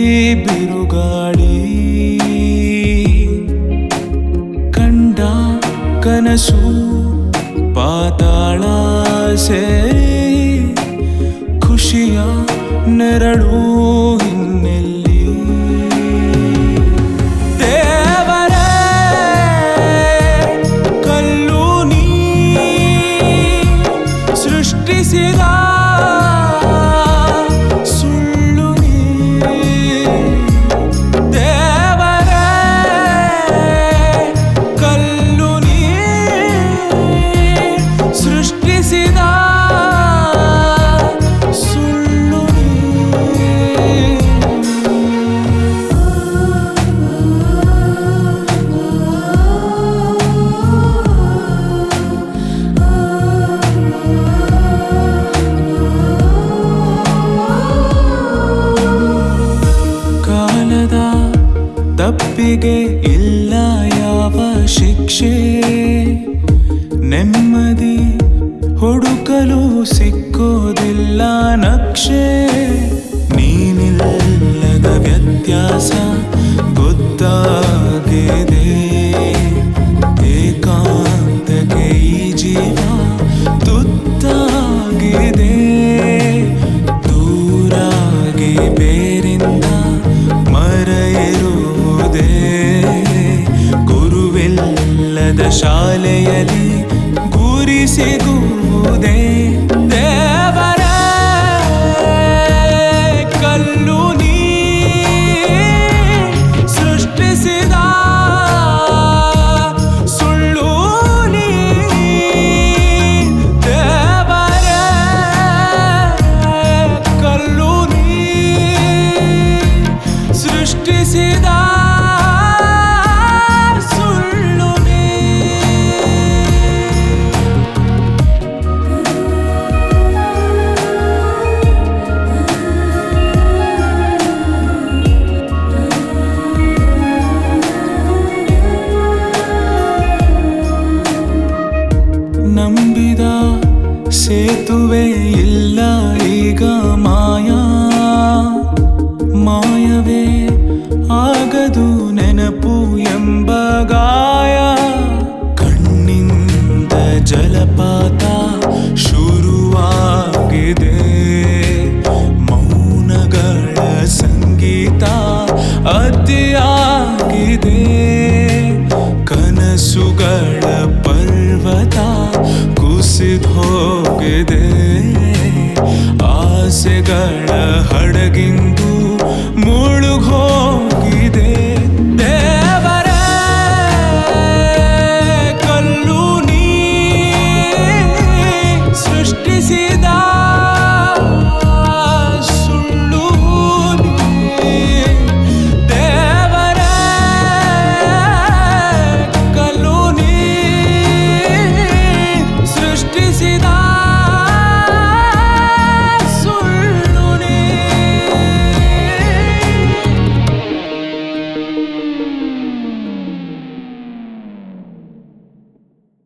ಬಿರುಗಾಳಿ ಕಂಡ ಕನಸು ಪಾತಾಳ ಸೇರಿ ಖುಷಿಯ ನೆರಳು ಹಿನ್ನೆಲ್ಲಿ ದೇವರೇ ಕಲ್ಲು ನೀ ಸೃಷ್ಟಿಸಿದ ಸುಳ್ಳು ನೀ ದೇವರೇ ಕಲ್ಲು ನೀ ಸೃಷ್ಟಿಸಿದ ಸುಳ್ಳು ನೀ ಕಾಲದ ತಪ್ಪಿಗೆ ಇಲ್ಲ ಯಾವ ಶಿಕ್ಷೆ ನೆಮ್ಮದಿ ಹುಡುಕಲು ಸಿಕ್ಕೋದಿಲ್ಲ ನಕ್ಷೆ ನೀನಿಲ್ಲದ ವ್ಯತ್ಯಾಸ ಗೊತ್ತಾಗಿದೆ ಏಕಾಂತಕ್ಕೆ ಈ ಜೀವ ತುತ್ತಾಗಿದೆ ದೂರಾಗಿ ಬೇರಿಂದ ಮರ ಇರುವುದೇ ಗುರುವಿಲ್ಲದ ಶಾಲೆಯಲ್ಲಿ ಗುರಿ ಸಿಗುವುದೇ ದೇವರೇ ಕಲ್ಲು ನೀ ಸೃಷ್ಟಿಸಿದ ಸುಳ್ಳು ನೀ ದೇವರೇ ಕಲ್ಲು ನೀ ಸೃಷ್ಟಿಸಿದ ಸುಳ್ಳು ನೀ ನಂಬಿದ ಸೇತುವೆ ಇಲ್ಲ ಈಗ ಮಾಯವೇ ಆಗದು ನೆನಪು ಎಂಬ ಗಾಯ ಕಣ್ಣಿಂದ ಜಲಪಾತ ಶುರುವಾಗಿದೆ ಮೌನಗಳ ಸಂಗೀತ ಅತಿಯಾಗಿದೆ ಕನಸುಗಳ ಪರ್ವತ ಕುಸಿದು ಹೋಗಿದೆ ಆಸೆಗಳ ಹಡಗಿಂದು